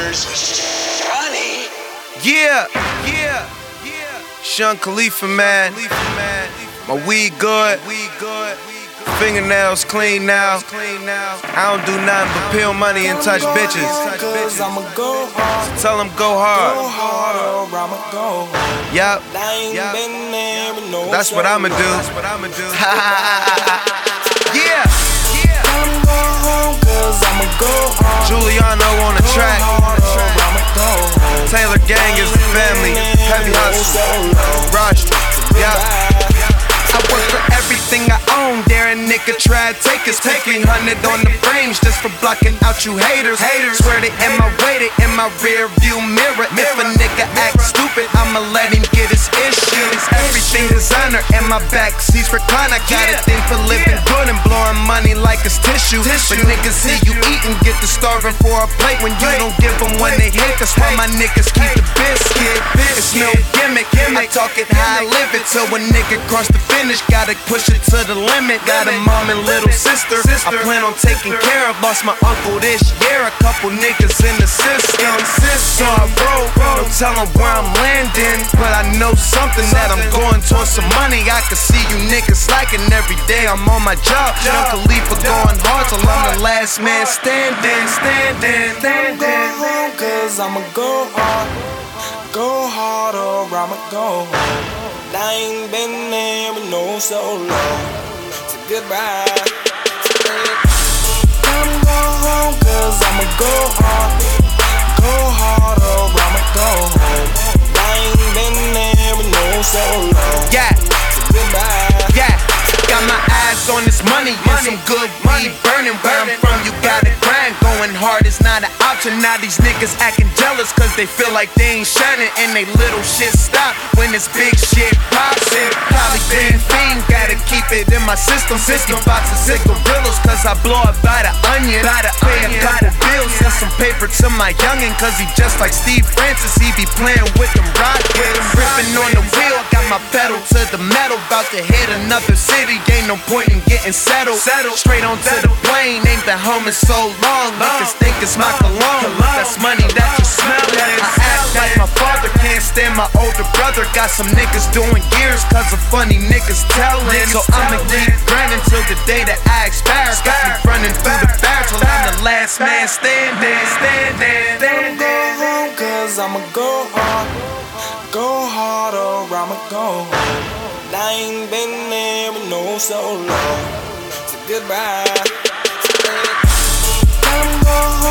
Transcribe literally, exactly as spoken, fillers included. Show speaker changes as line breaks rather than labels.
Mixers, Johnny.
Yeah, yeah, yeah. Sean Khalifa, man. My weed good. Fingernails clean now. I don't do nothing but peel money and touch bitches. So tell them go hard. Yup. That's what I'ma do. Yeah. Giuliano on the track. Taylor Gang is the family. Heavy hustle. Rush. Yeah. I work for everything I own. Dare a nigga try to take us. Taking hundred on the frames just for blocking out you haters. Haters swear they in my way, they in my rear view mirror. If a nigga act stupid, I'ma let him get his issues. Everything designer in my back seats recline. I got a thing for living good and blowing money like it's tissue. But niggas see you eating, get the starving for a plate when you don't give them when they hate. That's why my niggas keep the biscuit. It's no gimmick. I talk it how I live it. So a nigga cross the finish, gotta push it to the limit. Got a mom and little sister I plan on taking care of. Lost my uncle this year, a couple niggas in the system. So I roll, don't tell them where I'm landing, but I know something that I'm going towards some money. I can see you niggas slacking every day. I'm on my job. Young Khalifa going hard till I'm the last man standing. Standing, standing.
Cause I'ma go hard, go hard or I'ma go home. I ain't been there in no so long. So goodbye. I'ma go home cause I'ma go hard, go hard or I'ma go home. I ain't been there in no so long.
Yeah,
so goodbye.
Yeah, got my eyes on this money and some good weed burning. Where I'm from, you gotta grind. Going hard is not an option. Now these niggas acting jealous cause they feel like they ain't shining, and they little shit stop when this big shit pops. Probably been fiend, gotta keep it in my system. fifty boxes of cigarillos cause I blow it by the onion. Pay a couple bills and some paper to my youngin' cause he just like Steve Francis. He be playing with them rockets, ripping on the wheel. Got my pedal to the metal, about to hit another city. Ain't no point in getting settled. Straight onto the plane, ain't been home in so long. Niggas think it's my cologne, but that's money that you smell. I act like my father, can't stand my older brother. Got some niggas doing years cause of funny niggas telling. So I'ma keep grinding till the day that I expire. Got me running through the fire till I'm the last man standing. Standing.
I'ma go home cause I'ma go hard, go hard or I'ma go home. I ain't been there in no so long. So goodbye. I'ma go home